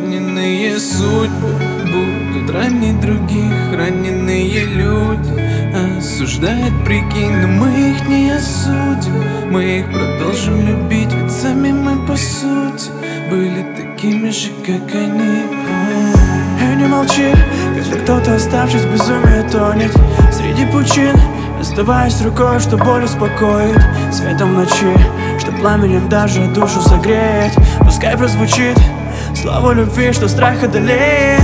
Раненые судьбы будут ранить других. Раненые люди осуждают, прикинь, но мы их не осудим. Мы их продолжим любить, ведь сами мы по сути были такими же, как они. Эй, не молчи, когда кто-то, оставшись в безумии, тонет среди пучин, оставаясь рукой, что боль успокоит, светом ночи, что пламенем даже душу согреет. Пускай прозвучит слово любви, что страх одолеет.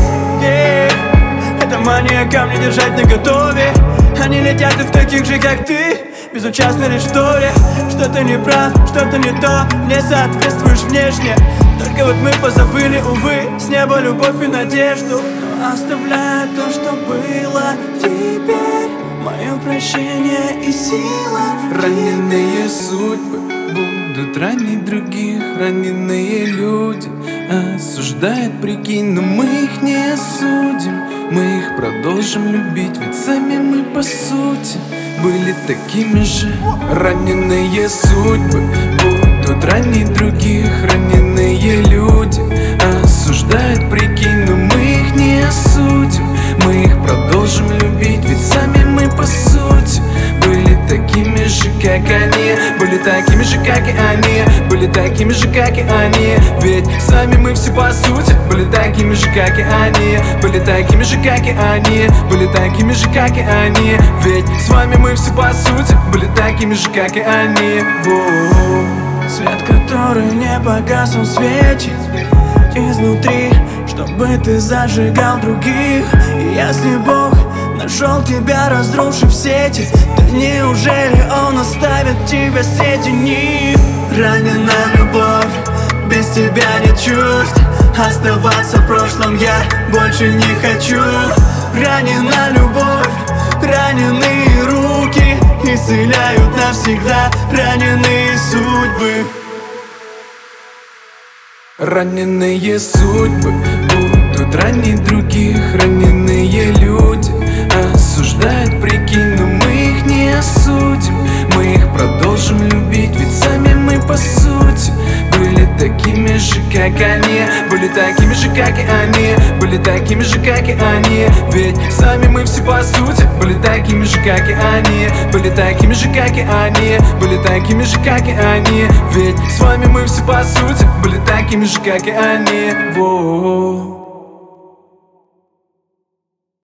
Это мания камни держать наготове. Они летят и в таких же, как ты, безучастны лишь в торе. Что-то не прав, что-то не то, не соответствуешь внешне. Только вот мы позабыли, увы, с неба любовь и надежду. Но оставляя то, что было, теперь мое прощение и сила. Раненые судьбы будут ранить других. Раненые люди осуждают, прикинь, но мы их не осудим. Мы их продолжим любить, ведь сами мы по сути были такими же. Раненые судьбы будут ранить других. Раненые люди осуждают, прикинь, но мы их не осудим. Мы их продолжим любить, ведь сами мы по сути были такими же, как они. Были такими же, как и они. Были такими же, как и они. Ведь сами мы все по сути были такими же, как и они. Были такими же, как и они. Были такими же, как и они. Ведь с вами мы все по сути были такими же, как и они. Свет, который не погас, он светит изнутри, чтобы ты зажигал других. И если Бог нашел тебя, разрушив сети, то неужели Он оставит тебя среди них? Ранена любовь, без тебя не чувств. Оставаться в прошлом я больше не хочу. Ранена любовь, раненые руки исцеляют навсегда раненые судьбы. Раненые судьбы будут ранить других. Раненые люди осуждают, прикинь, но мы их не осудим. Мы их продолжим любить, ведь сами мы по сути были такими же, как они. Были такими же, как и они. Были такими же, как и они. Ведь сами мы все по сути были такими же, как и они. Были такими же, как и они. Были такими же, как и они. Ведь с вами мы все по сути были такими же, как и они.